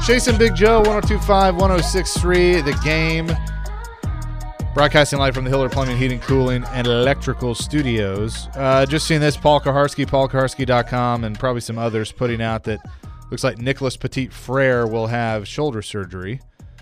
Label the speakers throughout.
Speaker 1: Chasing Big Joe, 102.5, 106.3, The Game. Broadcasting live from the Hiller Plumbing, Heating, Cooling, and Electrical Studios. Just seeing this, Paul Kaharski, paulkaharski.com, and probably some others putting out that looks like Nicholas Petit-Frere will have shoulder surgery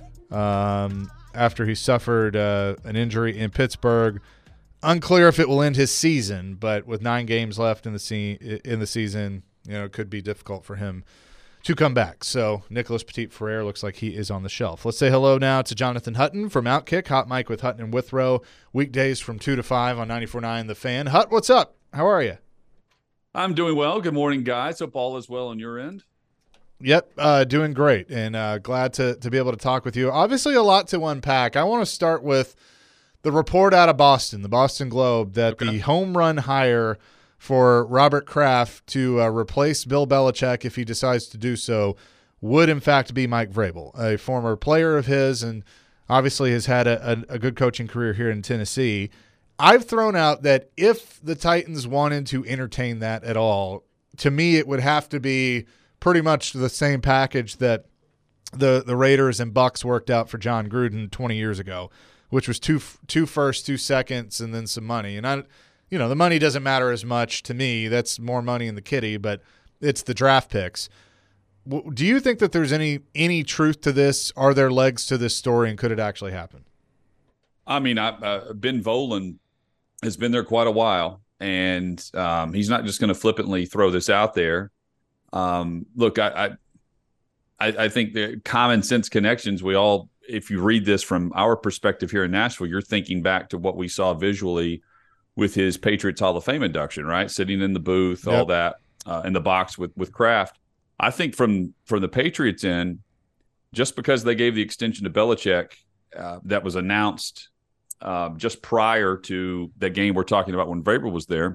Speaker 1: after he suffered an injury in Pittsburgh. Unclear if it will end his season, but with 9 games left in the season, it could be difficult for him to come back. So Nicholas Petit-Frere looks like he is on the shelf. Let's say hello now to Jonathan Hutton from Outkick, Hot Mike with Hutton and Withrow, weekdays from 2 to 5 on 94.9 The Fan. Hut, what's up? How are you?
Speaker 2: I'm doing well. Good morning, guys. Hope all is well on your end.
Speaker 1: Yep, doing great, and glad to be able to talk with you. Obviously a lot to unpack. I want to start with the report out of Boston, the Boston Globe, that the home run hire for Robert Kraft to replace Bill Belichick, if he decides to do so, would in fact be Mike Vrabel, a former player of his, and obviously has had a good coaching career here in Tennessee. I've thrown out that if the Titans wanted to entertain that at all, to me it would have to be pretty much the same package that the Raiders and Bucks worked out for John Gruden 20 years ago, which was two firsts, 2 seconds, and then some money. And the money doesn't matter as much to me. That's more money in the kitty, but it's the draft picks. Do you think that there's any truth to this? Are there legs to this story, and could it actually happen?
Speaker 2: I mean, Ben Volin has been there quite a while, and he's not just going to flippantly throw this out there. Look, I think the common sense connections, if you read this from our perspective here in Nashville, you're thinking back to what we saw visually with his Patriots Hall of Fame induction, right? Sitting in the booth, all that, in the box with Kraft. I think from the Patriots end, just because they gave the extension to Belichick that was announced just prior to the game we're talking about when Vrabel was there,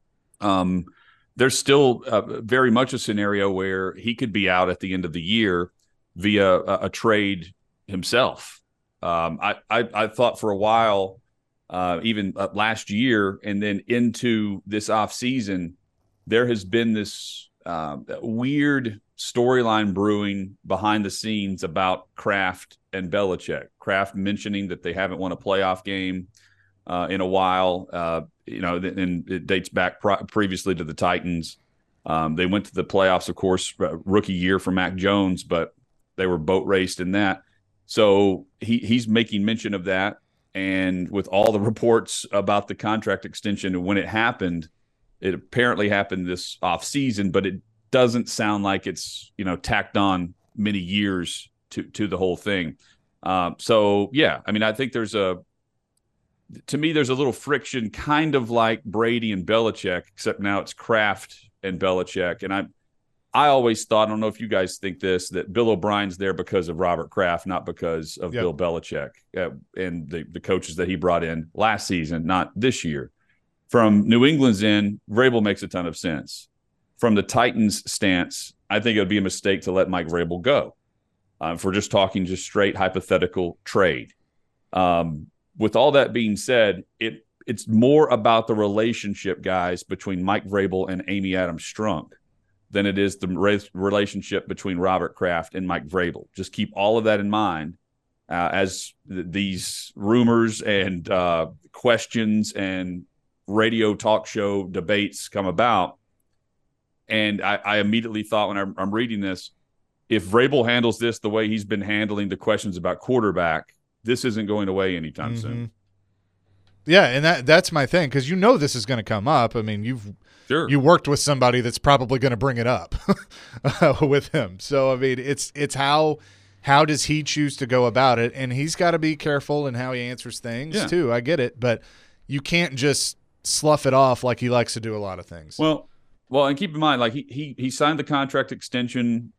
Speaker 2: there's still very much a scenario where he could be out at the end of the year via a trade himself. I thought for a while, even last year and then into this offseason, there has been this weird storyline brewing behind the scenes about Kraft and Belichick. Kraft mentioning that they haven't won a playoff game in a while, and it dates back previously to the Titans. They went to the playoffs, of course, rookie year for Mac Jones, but they were boat raced in that. So he's making mention of that. And with all the reports about the contract extension and when it happened, it apparently happened this offseason, but it doesn't sound like it's, tacked on many years to the whole thing. So, yeah, I mean, I think there's a little friction, kind of like Brady and Belichick, except now it's Kraft and Belichick. And I always thought, I don't know if you guys think this, that Bill O'Brien's there because of Robert Kraft, not because of Bill Belichick and the coaches that he brought in last season, not this year. From New England's end, Vrabel makes a ton of sense. From the Titans' stance, I think it would be a mistake to let Mike Vrabel go. If we're just talking just straight hypothetical trade. With all that being said, it's more about the relationship, guys, between Mike Vrabel and Amy Adams Strunk than it is the relationship between Robert Kraft and Mike Vrabel. Just keep all of that in mind as these rumors and questions and radio talk show debates come about. And I immediately thought when I'm reading this, if Vrabel handles this the way he's been handling the questions about quarterback, this isn't going away anytime soon.
Speaker 1: Yeah, and that's my thing, because this is going to come up. I mean, you worked with somebody that's probably going to bring it up with him. So I mean, it's how does he choose to go about it, and he's got to be careful in how he answers things too. I get it, but you can't just slough it off like he likes to do a lot of things.
Speaker 2: Well, and keep in mind, like he signed the contract extension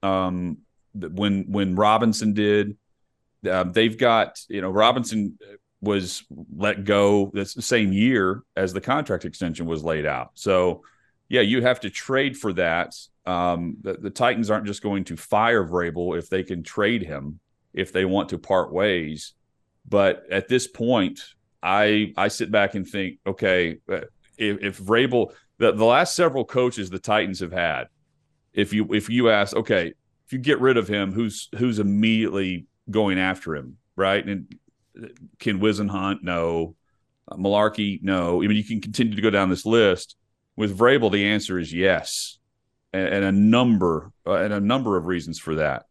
Speaker 2: when Robinson did. They've got Robinson was let go the same year as the contract extension was laid out. So, yeah, you have to trade for that. The Titans aren't just going to fire Vrabel if they can trade him, if they want to part ways. But at this point, I sit back and think, okay, if Vrabel, the last several coaches the Titans have had, if you ask, okay, if you get rid of him, who's immediately going after him, right? And Ken Wisenhunt, no. Malarkey, no. I mean, you can continue to go down this list. With Vrabel, the answer is yes, and a number of reasons for that.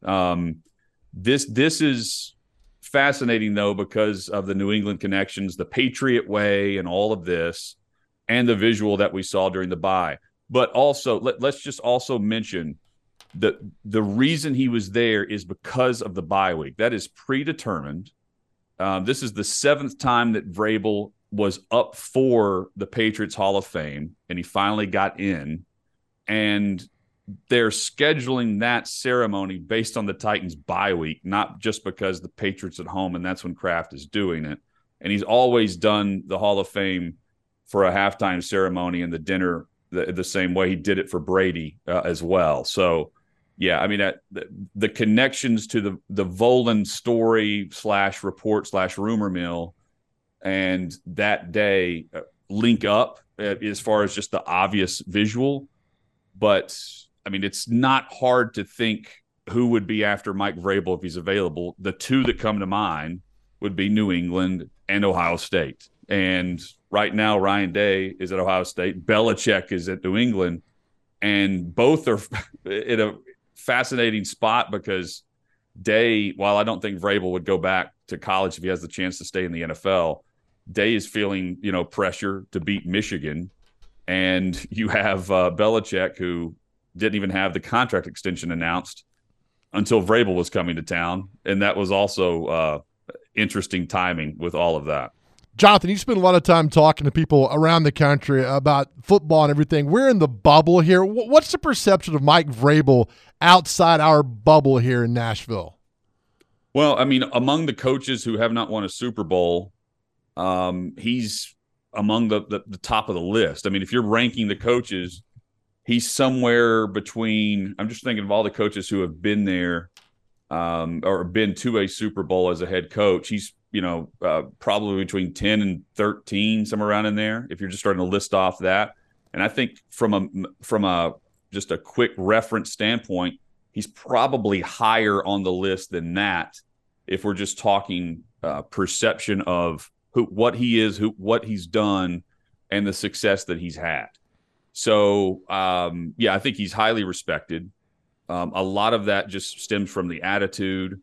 Speaker 2: This is fascinating, though, because of the New England connections, the Patriot way, and all of this, and the visual that we saw during the bye. But also, let's just also mention that the reason he was there is because of the bye week. That is predetermined. This is the 7th time that Vrabel was up for the Patriots Hall of Fame, and he finally got in. And they're scheduling that ceremony based on the Titans' bye week, not just because the Patriots at home, and that's when Kraft is doing it. And he's always done the Hall of Fame for a halftime ceremony and the dinner the same way. He did it for Brady as well. So, yeah, I mean, the connections to the Volan story / report / rumor mill and that day link up as far as just the obvious visual. But, I mean, it's not hard to think who would be after Mike Vrabel if he's available. The two that come to mind would be New England and Ohio State. And right now, Ryan Day is at Ohio State. Belichick is at New England. And both are in a fascinating spot because Day, while I don't think Vrabel would go back to college if he has the chance to stay in the NFL, Day is feeling, pressure to beat Michigan. And you have Belichick, who didn't even have the contract extension announced until Vrabel was coming to town. And that was also interesting timing with all of that.
Speaker 3: Jonathan, you spend a lot of time talking to people around the country about football and everything. We're in the bubble here. What's the perception of Mike Vrabel outside our bubble here in Nashville?
Speaker 2: Well, I mean, among the coaches who have not won a Super Bowl, he's among the top of the list. I mean, if you're ranking the coaches, he's somewhere between – I'm just thinking of all the coaches who have been there or been to a Super Bowl as a head coach. He's probably between 10 and 13, somewhere around in there, if you're just starting to list off that. And I think from a just a quick reference standpoint, he's probably higher on the list than that if we're just talking perception of what he is, what he's done, and the success that he's had. So, I think he's highly respected. A lot of that just stems from the attitude,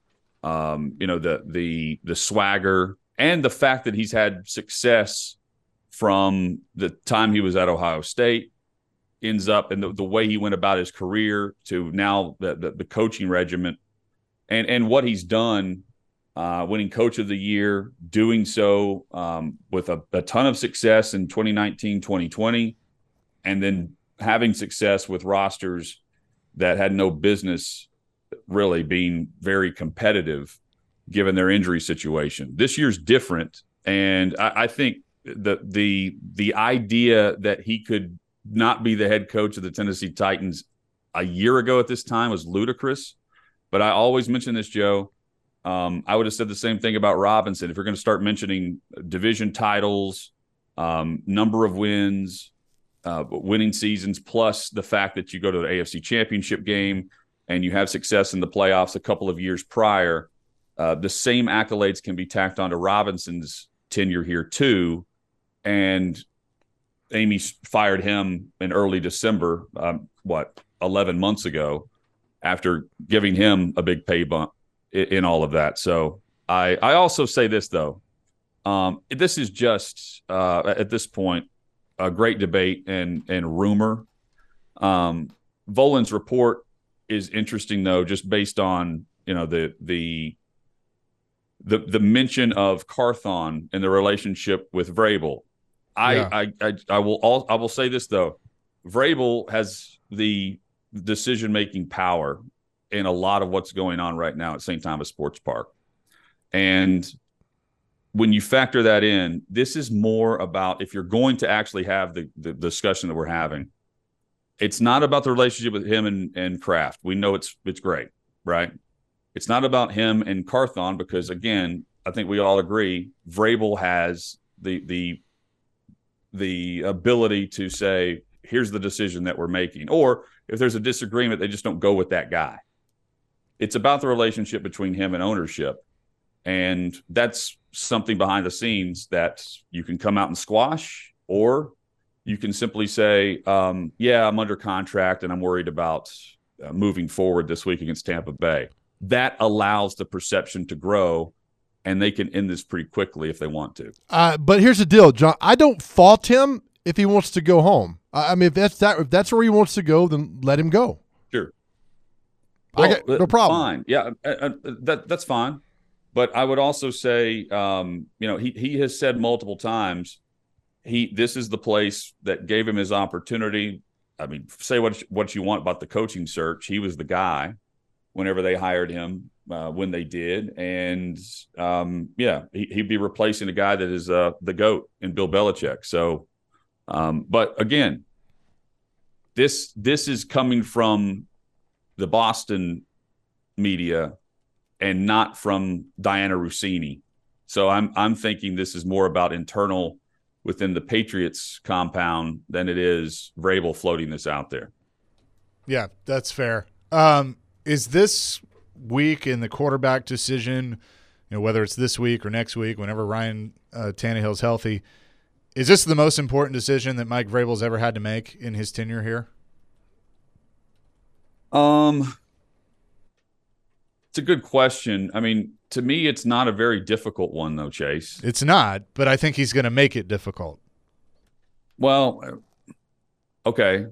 Speaker 2: the swagger, and the fact that he's had success from the time he was at Ohio State, ends up in the way he went about his career to now the coaching regiment, and what he's done, winning Coach of the Year, doing so with a ton of success in 2019, 2020, and then having success with rosters that had no business really being very competitive given their injury situation. This year's different, and I think the idea that he could not be the head coach of the Tennessee Titans a year ago at this time was ludicrous. But I always mention this, Joe. I would have said the same thing about Robinson. If you're going to start mentioning division titles, number of wins, winning seasons, plus the fact that you go to the AFC Championship game and you have success in the playoffs a couple of years prior, the same accolades can be tacked onto Robinson's tenure here too. And Amy fired him in early December, 11 months ago, after giving him a big pay bump in all of that. So I also say this, though. This is just, at this point, a great debate and rumor. Volan's report is interesting, though, just based on the mention of Carthon and the relationship with Vrabel. I will say this, though. Vrabel has the decision-making power in a lot of what's going on right now at St. Thomas Sports Park. And when you factor that in, this is more about, if you're going to actually have the discussion that we're having, it's not about the relationship with him and Kraft. We know it's great, right? It's not about him and Carthon because, again, I think we all agree Vrabel has the ability to say, here's the decision that we're making. Or if there's a disagreement, they just don't go with that guy. It's about the relationship between him and ownership. And that's something behind the scenes that you can come out and squash, or you can simply say, yeah, I'm under contract and I'm worried about moving forward this week against Tampa Bay. That allows the perception to grow, and they can end this pretty quickly if they want to.
Speaker 3: But here's the deal, John. I don't fault him if he wants to go home. I mean, if that's where he wants to go, then let him go.
Speaker 2: Sure.
Speaker 3: Well, I got no problem.
Speaker 2: Fine. Yeah, that's fine. But I would also say, he has said multiple times, this is the place that gave him his opportunity. I mean, say what you want about the coaching search. He was the guy whenever they hired him, when they did. And, he'd be replacing a guy that is the GOAT in Bill Belichick. So, but again, this is coming from the Boston media and not from Diana Rossini. So I'm thinking this is more about internal within the Patriots compound than it is Vrabel floating this out there.
Speaker 1: Yeah, that's fair. Is this week in the quarterback decision, whether it's this week or next week, whenever Ryan Tannehill's healthy, is this the most important decision that Mike Vrabel's ever had to make in his tenure here?
Speaker 2: It's a good question. I mean, to me, it's not a very difficult one, though, Chase.
Speaker 1: It's not, but I think he's going to make it difficult.
Speaker 2: Well, okay.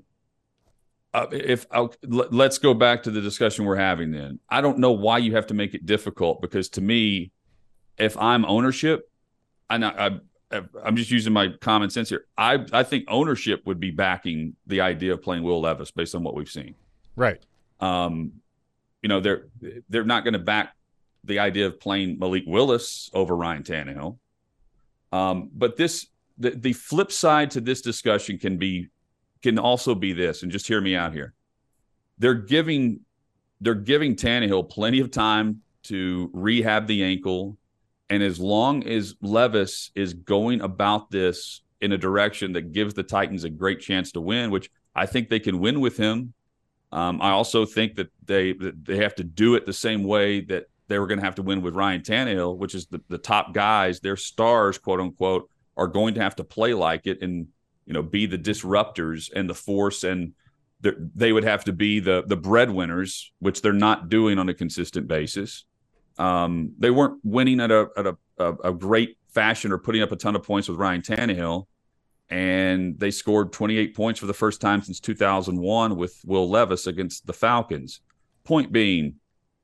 Speaker 2: Let's go back to the discussion we're having then. I don't know why you have to make it difficult, because to me, if I'm ownership, I'm just using my common sense here. I think ownership would be backing the idea of playing Will Levis based on what we've seen.
Speaker 1: Right.
Speaker 2: They're not going to back the idea of playing Malik Willis over Ryan Tannehill. But the flip side to this discussion can also be this, and just hear me out here. They're giving Tannehill plenty of time to rehab the ankle, and as long as Levis is going about this in a direction that gives the Titans a great chance to win, which I think they can win with him. I also think that they have to do it the same way that they were going to have to win with Ryan Tannehill, which is the top guys, their stars, quote unquote, are going to have to play like it and be the disruptors and the force, and they would have to be the breadwinners, which they're not doing on a consistent basis. They weren't winning at a great fashion or putting up a ton of points with Ryan Tannehill. And they scored 28 points for the first time since 2001 with Will Levis against the Falcons. Point being,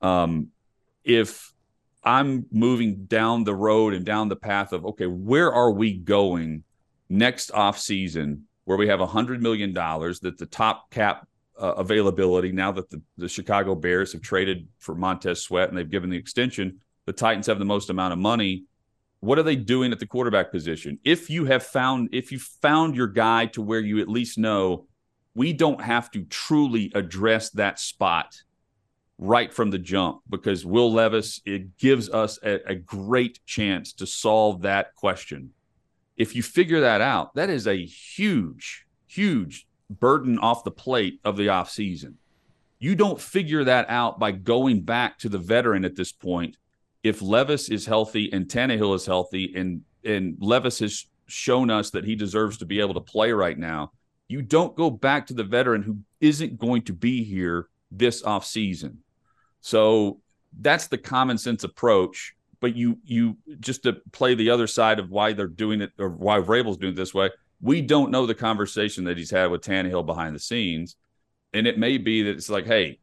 Speaker 2: if I'm moving down the road and down the path of, okay, where are we going next offseason where we have $100 million, that the top cap availability, now that the Chicago Bears have traded for Montez Sweat and they've given the extension, the Titans have the most amount of money. What are they doing at the quarterback position? If you found your guy to where you at least know we don't have to truly address that spot right from the jump, because Will Levis, it gives us a great chance to solve that question. If you figure that out, that is a huge, huge burden off the plate of the offseason. You don't figure that out by going back to the veteran at this point. If Levis is healthy and Tannehill is healthy and Levis has shown us that he deserves to be able to play right now, you don't go back to the veteran who isn't going to be here this offseason. So that's the common sense approach. But you just to play the other side of why they're doing it, or why Vrabel's doing it this way, we don't know the conversation that he's had with Tannehill behind the scenes. And it may be that it's like, hey,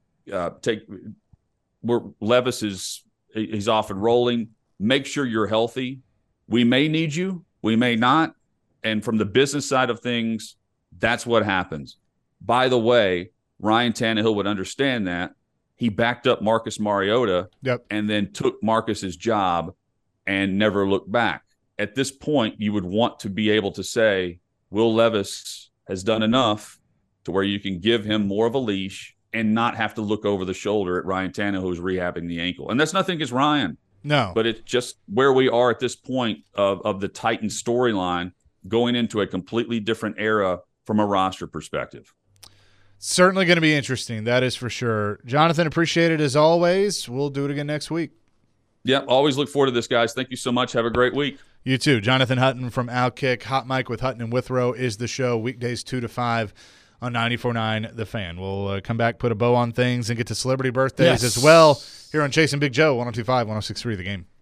Speaker 2: Levis he's off and rolling. Make sure you're healthy. We may need you. We may not. And from the business side of things, that's what happens. By the way, Ryan Tannehill would understand that. He backed up Marcus Mariota and then took Marcus's job and never looked back. At this point, you would want to be able to say, Will Levis has done enough to where you can give him more of a leash and not have to look over the shoulder at Ryan Tannehill, who's rehabbing the ankle. And that's nothing against Ryan.
Speaker 1: No.
Speaker 2: But it's just where we are at this point of the Titans storyline going into a completely different era from a roster perspective.
Speaker 1: Certainly going to be interesting. That is for sure. Jonathan, appreciate it as always. We'll do it again next week.
Speaker 2: Yeah, always look forward to this, guys. Thank you so much. Have a great week.
Speaker 1: You too. Jonathan Hutton from Outkick. Hot Mic with Hutton and Withrow is the show, weekdays 2 to 5 on 94.9 The Fan. We'll come back, put a bow on things, and get to celebrity birthdays as well here on Chasing Big Joe, 102.5, 106.3 The Game.